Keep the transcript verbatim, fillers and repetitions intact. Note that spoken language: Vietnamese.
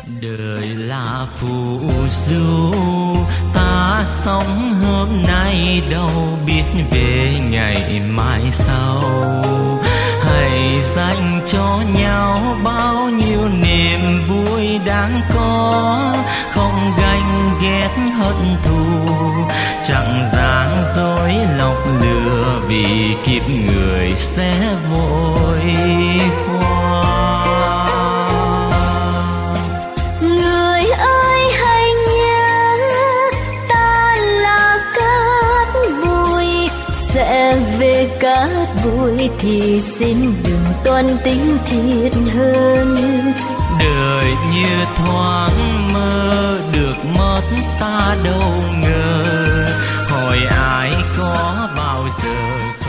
Đời là phù du, ta sống hôm nay đâu biết về ngày mai sau. Hãy dành cho nhau bao nhiêu niềm vui đáng có, không ganh ghét hận thù, chẳng gian dối lọc lừa, vì kiếp người sẽ vội qua. Người ơi hãy nhớ, ta là cát bụi, sẽ về cát bụi thì xin đừng toan tính thiệt hơn. Đời như thoáng mơ, được mất ta đâu ngờ, hỏi ai có bao giờ